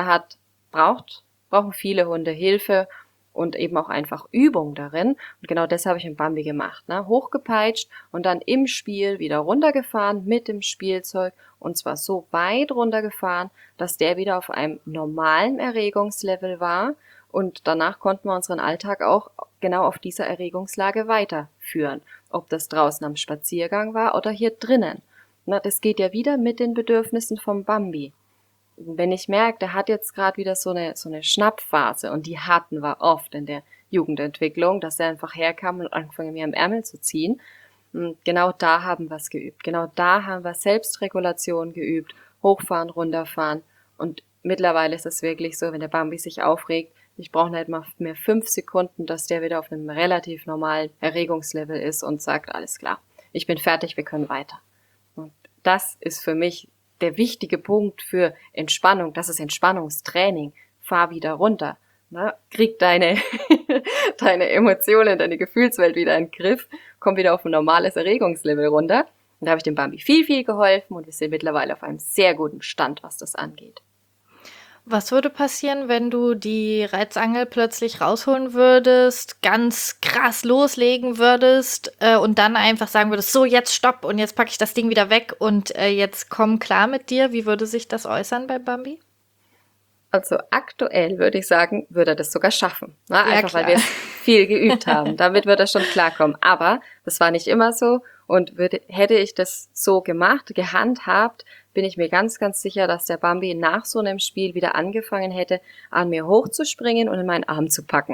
Brauchen viele Hunde Hilfe und eben auch einfach Übung darin. Und genau das habe ich mit Bambi gemacht, ne? Hochgepeitscht und dann im Spiel wieder runtergefahren mit dem Spielzeug, und zwar so weit runtergefahren, dass der wieder auf einem normalen Erregungslevel war, und danach konnten wir unseren Alltag auch genau auf dieser Erregungslage weiterführen. Ob das draußen am Spaziergang war oder hier drinnen. Na, das geht ja wieder mit den Bedürfnissen vom Bambi. Wenn ich merke, der hat jetzt gerade wieder so eine Schnappphase, und die hatten wir oft in der Jugendentwicklung, dass er einfach herkam und angefangen, mir am Ärmel zu ziehen. Und genau da haben wir es geübt. Genau da haben wir Selbstregulation geübt, hochfahren, runterfahren. Und mittlerweile ist es wirklich so, wenn der Bambi sich aufregt, ich brauche nicht mal mehr 5 Sekunden, dass der wieder auf einem relativ normalen Erregungslevel ist und sagt, alles klar, ich bin fertig, wir können weiter. Und das ist für mich der wichtige Punkt für Entspannung. Das ist Entspannungstraining. Fahr wieder runter. Ne? Krieg deine Emotionen, deine Gefühlswelt wieder in den Griff. Komm wieder auf ein normales Erregungslevel runter. Und da habe ich dem Bambi viel, viel geholfen, und wir sind mittlerweile auf einem sehr guten Stand, was das angeht. Was würde passieren, wenn du die Reizangel plötzlich rausholen würdest, ganz krass loslegen würdest und dann einfach sagen würdest, so, jetzt stopp und jetzt packe ich das Ding wieder weg und jetzt komm klar mit dir? Wie würde sich das äußern bei Bambi? Also aktuell würde ich sagen, würde er das sogar schaffen. Ne? Ja, einfach, klar. weil wir es viel geübt haben. Damit wird er schon klarkommen. Aber das war nicht immer so. Und hätte ich das so gemacht, gehandhabt, bin ich mir ganz, ganz sicher, dass der Bambi nach so einem Spiel wieder angefangen hätte, an mir hochzuspringen und in meinen Arm zu packen.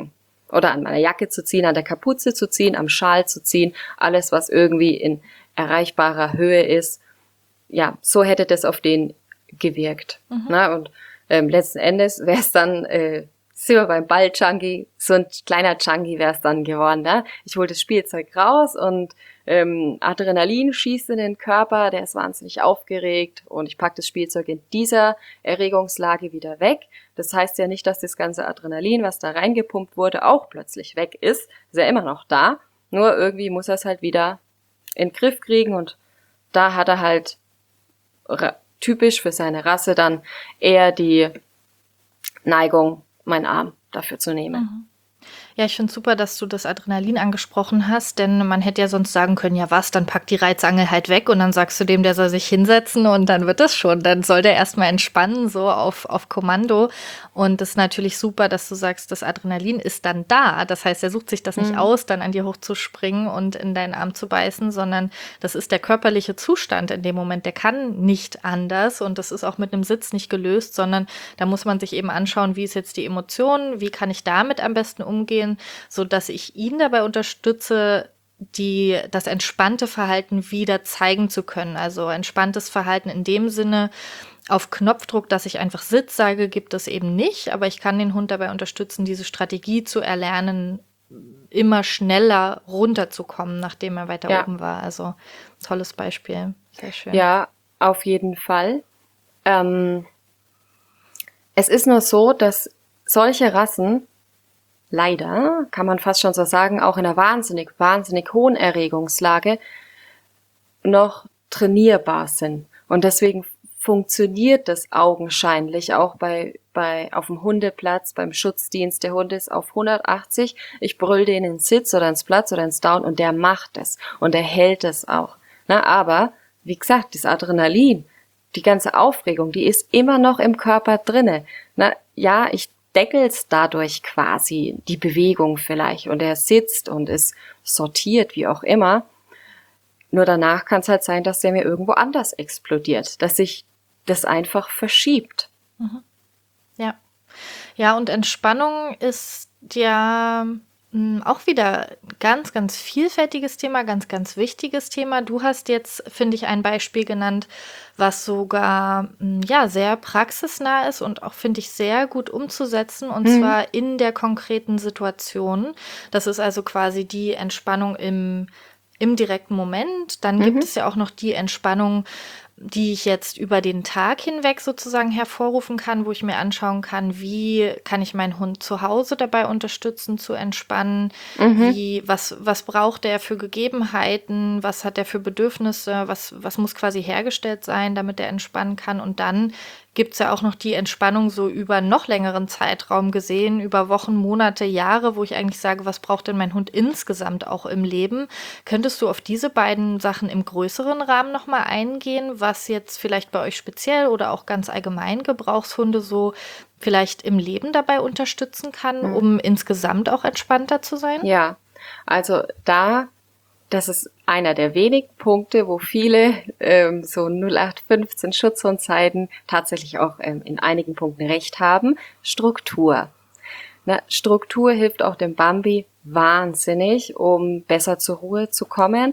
oder an meiner Jacke zu ziehen, an der Kapuze zu ziehen, am Schal zu ziehen, alles, was irgendwie in erreichbarer Höhe ist. Ja, so hätte das auf den gewirkt. Na, und letzten Endes wäre es dann, sind wir beim Ball-Junkie, so ein kleiner Junkie wäre es dann geworden. Ne? Ich hole das Spielzeug raus und Adrenalin schießt in den Körper, der ist wahnsinnig aufgeregt und ich packe das Spielzeug in dieser Erregungslage wieder weg. Das heißt ja nicht, dass das ganze Adrenalin, was da reingepumpt wurde, auch plötzlich weg ist. Ist ja immer noch da, nur irgendwie muss er es halt wieder in den Griff kriegen und da hat er halt typisch für seine Rasse dann eher die Neigung, meinen Arm dafür zu nehmen. Ja, ich finde super, dass du das Adrenalin angesprochen hast, denn man hätte ja sonst sagen können, ja was, dann pack die Reizangel halt weg und dann sagst du dem, der soll sich hinsetzen und dann wird das schon. Dann soll der erstmal entspannen, so auf Kommando. Und das ist natürlich super, dass du sagst, das Adrenalin ist dann da. Das heißt, er sucht sich das nicht aus, dann an dir hochzuspringen und in deinen Arm zu beißen, sondern das ist der körperliche Zustand in dem Moment. Der kann nicht anders und das ist auch mit einem Sitz nicht gelöst, sondern da muss man sich eben anschauen, wie ist jetzt die Emotion, wie kann ich damit am besten umgehen, so dass ich ihn dabei unterstütze, das entspannte Verhalten wieder zeigen zu können. Also entspanntes Verhalten in dem Sinne, auf Knopfdruck, dass ich einfach Sitz sage, gibt es eben nicht, aber ich kann den Hund dabei unterstützen, diese Strategie zu erlernen, immer schneller runterzukommen, nachdem er weiter oben war. Also tolles Beispiel, sehr schön. Ja, auf jeden Fall. Es ist nur so, dass solche Rassen leider, kann man fast schon so sagen, auch in einer wahnsinnig, wahnsinnig hohen Erregungslage noch trainierbar sind. Und deswegen funktioniert das augenscheinlich auch auf dem Hundeplatz, beim Schutzdienst. Der Hund ist auf 180, ich brüll den ins Sitz oder ins Platz oder ins Down und der macht es und er hält es auch. Na, aber, wie gesagt, das Adrenalin, die ganze Aufregung, die ist immer noch im Körper drinne. Na, ja, ich deckelt's dadurch quasi die Bewegung vielleicht und er sitzt und ist sortiert, wie auch immer. Nur danach kann es halt sein, dass der mir irgendwo anders explodiert, dass sich das einfach verschiebt. Ja. Ja, und Entspannung ist ja auch wieder ganz, ganz vielfältiges Thema, ganz, ganz wichtiges Thema. Du hast jetzt, finde ich, ein Beispiel genannt, was sogar ja sehr praxisnah ist und auch, finde ich, sehr gut umzusetzen, und zwar in der konkreten Situation. Das ist also quasi die Entspannung im direkten Moment. Dann gibt es ja auch noch die Entspannung, die ich jetzt über den Tag hinweg sozusagen hervorrufen kann, wo ich mir anschauen kann, wie kann ich meinen Hund zu Hause dabei unterstützen, zu entspannen, was braucht er für Gegebenheiten, was hat er für Bedürfnisse, was muss quasi hergestellt sein, damit er entspannen kann. Und dann gibt es ja auch noch die Entspannung so über einen noch längeren Zeitraum gesehen, über Wochen, Monate, Jahre, wo ich eigentlich sage, was braucht denn mein Hund insgesamt auch im Leben? Könntest du auf diese beiden Sachen im größeren Rahmen nochmal eingehen, was jetzt vielleicht bei euch speziell oder auch ganz allgemein Gebrauchshunde so vielleicht im Leben dabei unterstützen kann, um insgesamt auch entspannter zu sein? Ja, also das ist einer der wenigen Punkte, wo viele so 0815 Schutzhundzeiten tatsächlich auch in einigen Punkten recht haben. Struktur. Struktur hilft auch dem Bambi wahnsinnig, um besser zur Ruhe zu kommen.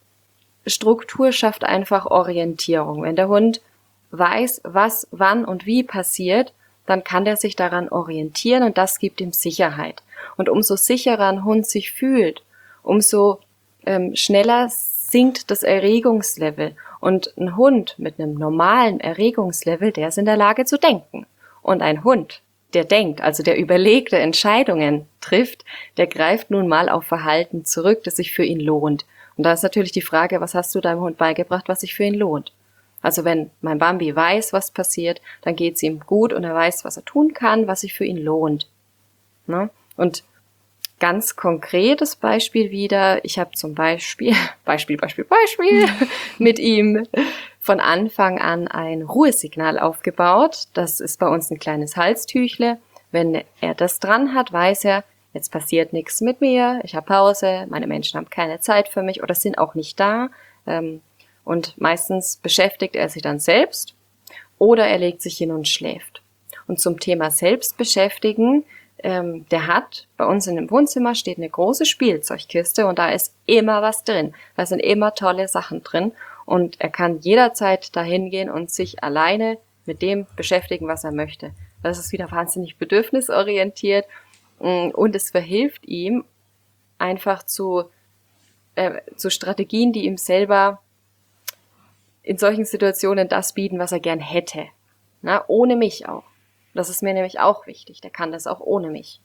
Struktur schafft einfach Orientierung. Wenn der Hund weiß, was, wann und wie passiert, dann kann der sich daran orientieren und das gibt ihm Sicherheit. Und umso sicherer ein Hund sich fühlt, umso schneller sinkt das Erregungslevel. Und ein Hund mit einem normalen Erregungslevel, der ist in der Lage zu denken. Und ein Hund, der denkt, also der überlegte Entscheidungen trifft, der greift nun mal auf Verhalten zurück, das sich für ihn lohnt. Und da ist natürlich die Frage, was hast du deinem Hund beigebracht, was sich für ihn lohnt? Also wenn mein Bambi weiß, was passiert, dann geht's ihm gut und er weiß, was er tun kann, was sich für ihn lohnt. Ne? Und ganz konkretes Beispiel wieder, ich habe zum Beispiel mit ihm von Anfang an ein Ruhesignal aufgebaut. Das ist bei uns ein kleines Halstüchle. Wenn er das dran hat, weiß er, jetzt passiert nichts mit mir, ich habe Pause, meine Menschen haben keine Zeit für mich oder sind auch nicht da. Und meistens beschäftigt er sich dann selbst oder er legt sich hin und schläft. Und zum Thema Selbstbeschäftigen der hat, bei uns in dem Wohnzimmer steht eine große Spielzeugkiste und da ist immer was drin. Da sind immer tolle Sachen drin und er kann jederzeit dahin gehen und sich alleine mit dem beschäftigen, was er möchte. Das ist wieder wahnsinnig bedürfnisorientiert und es verhilft ihm einfach zu Strategien, die ihm selber in solchen Situationen das bieten, was er gern hätte. Na, ohne mich auch. Das ist mir nämlich auch wichtig. Der kann das auch ohne mich.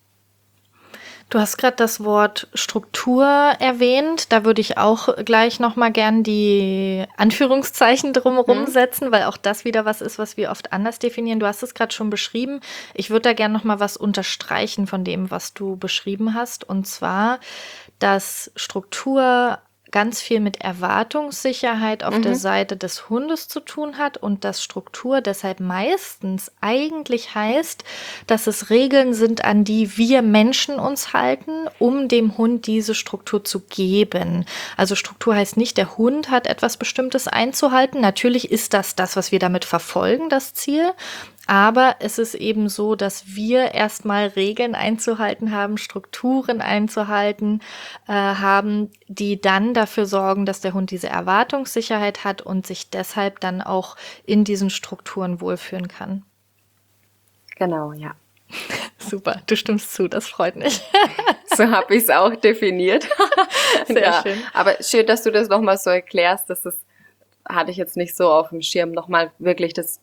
Du hast gerade das Wort Struktur erwähnt. Da würde ich auch gleich nochmal gern die Anführungszeichen drumherum setzen, weil auch das wieder was ist, was wir oft anders definieren. Du hast es gerade schon beschrieben. Ich würde da gern nochmal was unterstreichen von dem, was du beschrieben hast. Und zwar, dass Struktur ganz viel mit Erwartungssicherheit auf der Seite des Hundes zu tun hat und dass Struktur deshalb meistens eigentlich heißt, dass es Regeln sind, an die wir Menschen uns halten, um dem Hund diese Struktur zu geben. Also Struktur heißt nicht, der Hund hat etwas Bestimmtes einzuhalten. Natürlich ist das, was wir damit verfolgen, das Ziel. Aber es ist eben so, dass wir erstmal Regeln einzuhalten haben, Strukturen einzuhalten haben, die dann dafür sorgen, dass der Hund diese Erwartungssicherheit hat und sich deshalb dann auch in diesen Strukturen wohlfühlen kann. Genau, ja. Super, du stimmst zu, das freut mich. So habe ich es auch definiert. Sehr schön. Aber schön, dass du das nochmal so erklärst. Hatte ich jetzt nicht so auf dem Schirm, nochmal wirklich das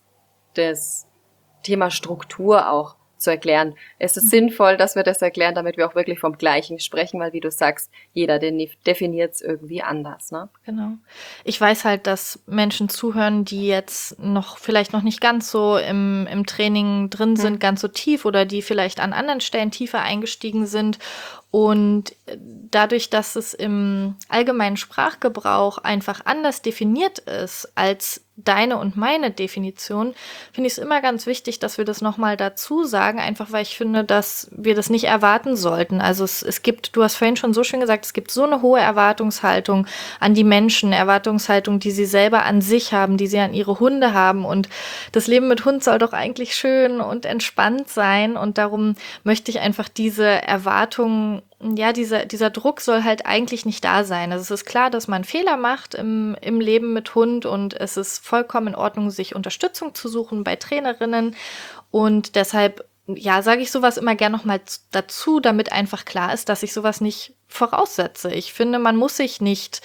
Thema Struktur auch zu erklären. Es ist sinnvoll, dass wir das erklären, damit wir auch wirklich vom Gleichen sprechen, weil wie du sagst, jeder definiert es irgendwie anders, ne? Genau. Ich weiß halt, dass Menschen zuhören, die jetzt vielleicht noch nicht ganz so im Training drin sind, ganz so tief oder die vielleicht an anderen Stellen tiefer eingestiegen sind. Und dadurch, dass es im allgemeinen Sprachgebrauch einfach anders definiert ist als deine und meine Definition, finde ich es immer ganz wichtig, dass wir das nochmal dazu sagen, einfach weil ich finde, dass wir das nicht erwarten sollten. Also es gibt, du hast vorhin schon so schön gesagt, es gibt so eine hohe Erwartungshaltung an die Menschen, Erwartungshaltung, die sie selber an sich haben, die sie an ihre Hunde haben. Und das Leben mit Hund soll doch eigentlich schön und entspannt sein. Und darum möchte ich einfach diese Erwartungen, ja, dieser Druck soll halt eigentlich nicht da sein. Also es ist klar, dass man Fehler macht im Leben mit Hund und es ist vollkommen in Ordnung, sich Unterstützung zu suchen bei Trainerinnen und deshalb, ja, sage ich sowas immer gern nochmal dazu, damit einfach klar ist, dass ich sowas nicht voraussetze. Ich finde, man muss sich nicht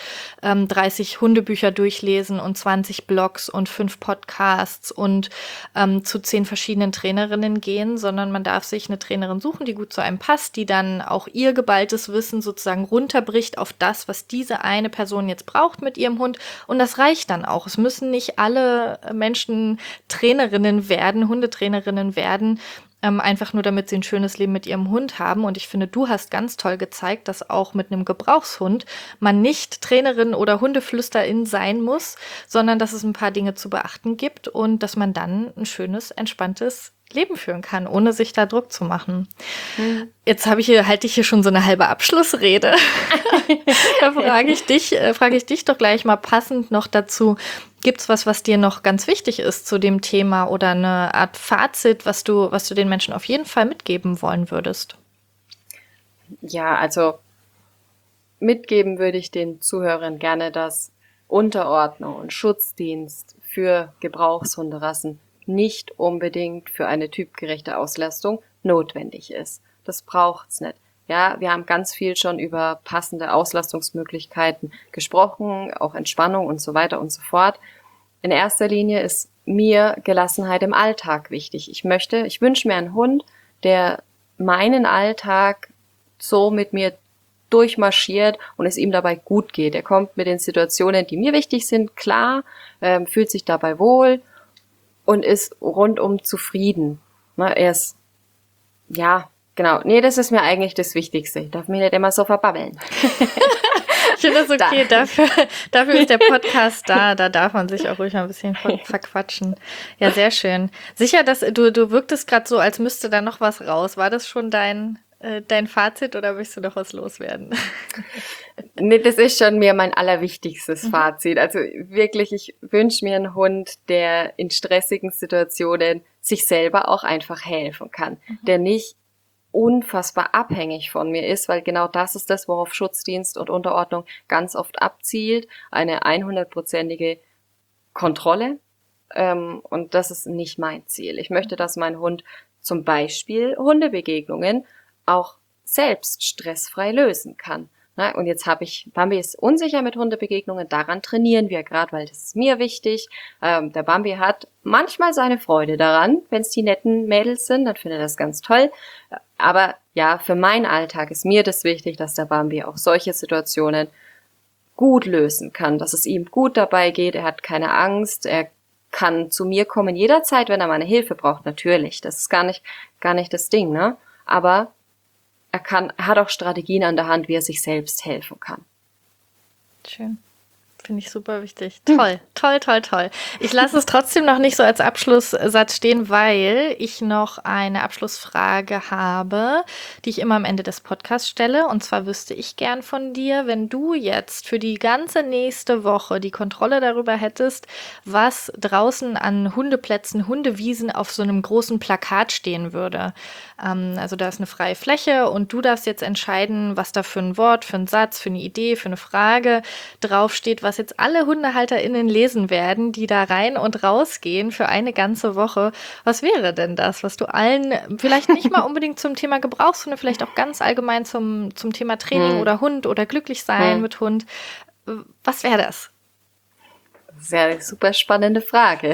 30 Hundebücher durchlesen und 20 Blogs und 5 Podcasts und zu 10 verschiedenen Trainerinnen gehen, sondern man darf sich eine Trainerin suchen, die gut zu einem passt, die dann auch ihr geballtes Wissen sozusagen runterbricht auf das, was diese eine Person jetzt braucht mit ihrem Hund. Und das reicht dann auch. Es müssen nicht alle Menschen Trainerinnen werden, Hundetrainerinnen werden, einfach nur, damit sie ein schönes Leben mit ihrem Hund haben. Und ich finde, du hast ganz toll gezeigt, dass auch mit einem Gebrauchshund man nicht Trainerin oder Hundeflüsterin sein muss, sondern dass es ein paar Dinge zu beachten gibt und dass man dann ein schönes, entspanntes Leben führen kann, ohne sich da Druck zu machen. Jetzt halte ich hier schon so eine halbe Abschlussrede. Da frage ich dich doch gleich mal passend noch dazu. Gibt's was dir noch ganz wichtig ist zu dem Thema oder eine Art Fazit, was du den Menschen auf jeden Fall mitgeben wollen würdest? Ja, also mitgeben würde ich den Zuhörern gerne, dass Unterordnung und Schutzdienst für Gebrauchshunderassen nicht unbedingt für eine typgerechte Auslastung notwendig ist. Das braucht's nicht. Ja, wir haben ganz viel schon über passende Auslastungsmöglichkeiten gesprochen, auch Entspannung und so weiter und so fort. In erster Linie ist mir Gelassenheit im Alltag wichtig. Ich wünsche mir einen Hund, der meinen Alltag so mit mir durchmarschiert und es ihm dabei gut geht. Er kommt mit den Situationen, die mir wichtig sind, klar, fühlt sich dabei wohl und ist rundum zufrieden. Er ist, ja, genau. Nee, das ist mir eigentlich das Wichtigste. Ich darf mich nicht immer so verbabbeln. Ich finde das okay. Dafür ist der Podcast da. Da darf man sich auch ruhig ein bisschen verquatschen. Ja, sehr schön. Sicher, dass du wirktest gerade so, als müsste da noch was raus. War das schon dein Fazit oder willst du noch was loswerden? Nee, das ist schon mir mein allerwichtigstes Fazit. Also wirklich, ich wünsche mir einen Hund, der in stressigen Situationen sich selber auch einfach helfen kann. Der nicht unfassbar abhängig von mir ist, weil genau das ist das, worauf Schutzdienst und Unterordnung ganz oft abzielt, eine 100%ige Kontrolle. Und das ist nicht mein Ziel. Ich möchte, dass mein Hund zum Beispiel Hundebegegnungen auch selbst stressfrei lösen kann. Und jetzt Bambi ist unsicher mit Hundebegegnungen, daran trainieren wir gerade, weil das ist mir wichtig. Der Bambi hat manchmal seine Freude daran, wenn es die netten Mädels sind, dann findet er das ganz toll. Aber ja, für meinen Alltag ist mir das wichtig, dass der Bambi auch solche Situationen gut lösen kann, dass es ihm gut dabei geht, er hat keine Angst, er kann zu mir kommen jederzeit, wenn er meine Hilfe braucht, natürlich. Das ist gar nicht das Ding, ne? Aber er hat auch Strategien an der Hand, wie er sich selbst helfen kann. Schön. Finde ich super wichtig. Toll, toll. Ich lasse es trotzdem noch nicht so als Abschlusssatz stehen, weil ich noch eine Abschlussfrage habe, die ich immer am Ende des Podcasts stelle. Und zwar wüsste ich gern von dir, wenn du jetzt für die ganze nächste Woche die Kontrolle darüber hättest, was draußen an Hundeplätzen, Hundewiesen auf so einem großen Plakat stehen würde. Also da ist eine freie Fläche und du darfst jetzt entscheiden, was da für ein Wort, für einen Satz, für eine Idee, für eine Frage draufsteht, was jetzt alle HundehalterInnen lesen werden, die da rein und rausgehen für eine ganze Woche. Was wäre denn das, was du allen, vielleicht nicht mal unbedingt zum Thema Gebrauchshunde, vielleicht auch ganz allgemein zum Thema Training oder Hund oder glücklich sein mit Hund, was wäre das? Das ist ja eine super spannende Frage.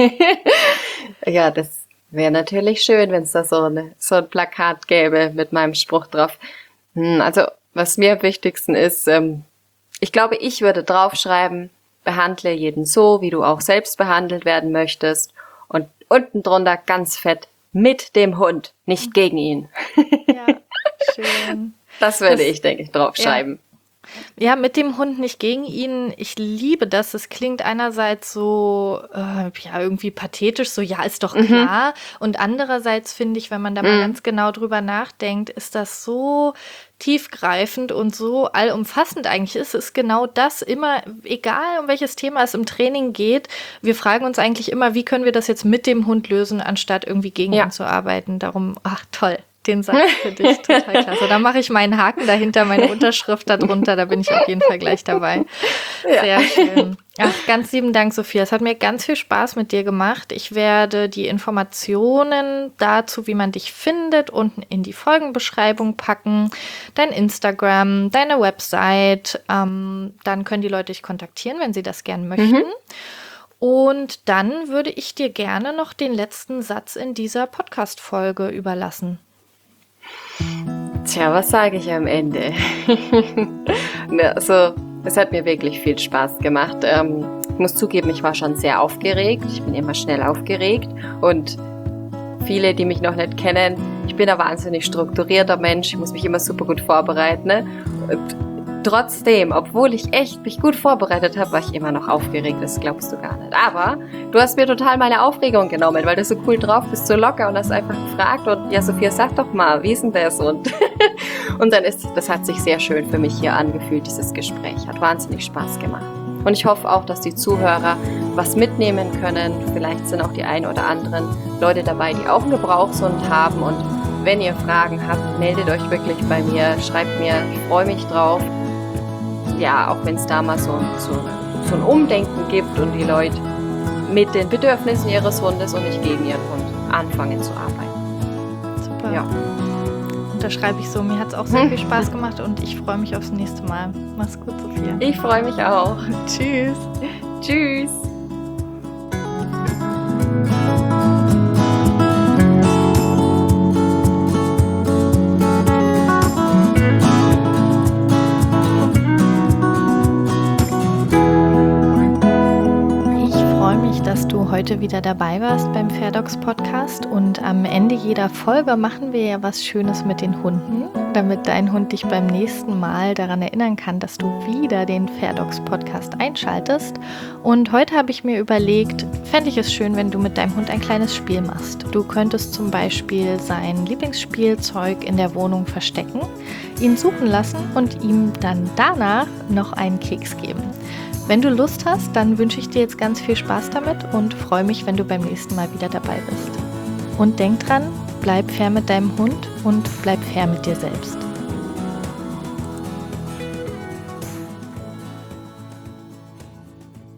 Ja, das wäre natürlich schön, wenn es da so ein Plakat gäbe mit meinem Spruch drauf. Also, was mir am wichtigsten ist, ich glaube, ich würde draufschreiben, behandle jeden so, wie du auch selbst behandelt werden möchtest. Und unten drunter ganz fett, mit dem Hund, nicht gegen ihn. Ja, schön. Das würde ich, denke ich, draufschreiben. Ja, mit dem Hund, nicht gegen ihn. Ich liebe das. Es klingt einerseits so, irgendwie pathetisch, so, ja, ist doch klar. Und andererseits finde ich, wenn man da mal ganz genau drüber nachdenkt, ist das so tiefgreifend und so allumfassend eigentlich ist. Es ist genau das immer, egal um welches Thema es im Training geht, wir fragen uns eigentlich immer, wie können wir das jetzt mit dem Hund lösen, anstatt irgendwie gegen ihn zu arbeiten. Darum, ach toll. Den Satz finde ich total klasse. Da mache ich meinen Haken dahinter, meine Unterschrift darunter, da bin ich auf jeden Fall gleich dabei. Sehr schön. Ach, ganz lieben Dank, Sophia. Es hat mir ganz viel Spaß mit dir gemacht. Ich werde die Informationen dazu, wie man dich findet, unten in die Folgenbeschreibung packen. Dein Instagram, deine Website. Dann können die Leute dich kontaktieren, wenn sie das gern möchten. Und dann würde ich dir gerne noch den letzten Satz in dieser Podcast-Folge überlassen. Tja, was sage ich am Ende? Also, es hat mir wirklich viel Spaß gemacht. Ich muss zugeben, ich war schon sehr aufgeregt. Ich bin immer schnell aufgeregt. Und viele, die mich noch nicht kennen, ich bin ein wahnsinnig strukturierter Mensch. Ich muss mich immer super gut vorbereiten. Ne? Und trotzdem, obwohl ich echt mich gut vorbereitet habe, war ich immer noch aufgeregt. Das glaubst du gar nicht. Aber du hast mir total meine Aufregung genommen, weil du so cool drauf bist, so locker und hast einfach gefragt und ja, Sophia, sag doch mal, wie ist denn das? Und dann das hat sich sehr schön für mich hier angefühlt, dieses Gespräch. Hat wahnsinnig Spaß gemacht. Und ich hoffe auch, dass die Zuhörer was mitnehmen können. Vielleicht sind auch die ein oder anderen Leute dabei, die auch einen Gebrauchshund haben. Und wenn ihr Fragen habt, meldet euch wirklich bei mir, schreibt mir, ich freue mich drauf. Ja, auch wenn es da mal so ein Umdenken gibt und die Leute mit den Bedürfnissen ihres Hundes und nicht gegen ihren Hund anfangen zu arbeiten. Super. Ja. Unterschreibe ich so. Mir hat es auch sehr viel Spaß gemacht und ich freue mich aufs nächste Mal. Mach's gut, Sophia. Ich freue mich auch. Tschüss. Tschüss. Dass du heute wieder dabei warst beim Fairdogs Podcast und am Ende jeder Folge machen wir ja was Schönes mit den Hunden, damit dein Hund dich beim nächsten Mal daran erinnern kann, dass du wieder den Fairdogs Podcast einschaltest. Und heute habe ich mir überlegt, fände ich es schön, wenn du mit deinem Hund ein kleines Spiel machst. Du könntest zum Beispiel sein Lieblingsspielzeug in der Wohnung verstecken, ihn suchen lassen und ihm dann danach noch einen Keks geben. Wenn du Lust hast, dann wünsche ich dir jetzt ganz viel Spaß damit und freue mich, wenn du beim nächsten Mal wieder dabei bist. Und denk dran, bleib fair mit deinem Hund und bleib fair mit dir selbst.